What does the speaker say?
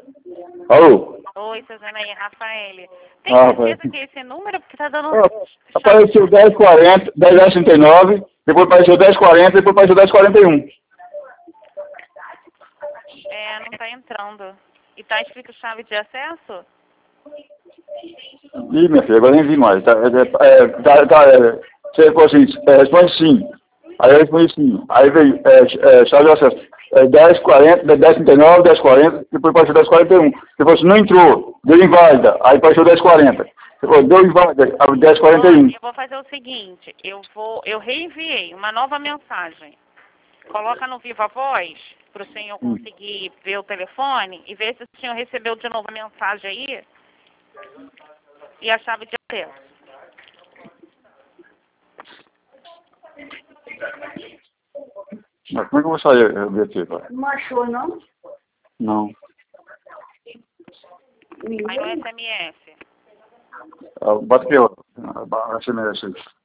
Alô? Oi, Suzana aí, Rafael. Tem Rafael. certeza que é esse número? Porque tá dando... Apareceu 1040, 1039, depois apareceu 1040, depois apareceu 1041. Não tá entrando. E tá escrito chave de acesso? Ih, minha filha, agora nem vi mais. Você falou assim, responde sim. Aí eu respondi sim. Aí veio, chave de acesso. 1040, 1039, 1040, depois apareceu 1041. Você falou assim, não entrou, deu inválida. Aí apareceu 1040. Você falou, deu inválida, 1041. Eu vou fazer o seguinte, eu reenviei uma nova mensagem. Coloca no Viva Voz, para o senhor conseguir ver o telefone e ver se o senhor recebeu de novo a mensagem aí e a chave de acesso. Mas como é que eu vou sair daqui, pai? Não achou, não? Não. Aí no SMS. Bate aqui, ó. SMS.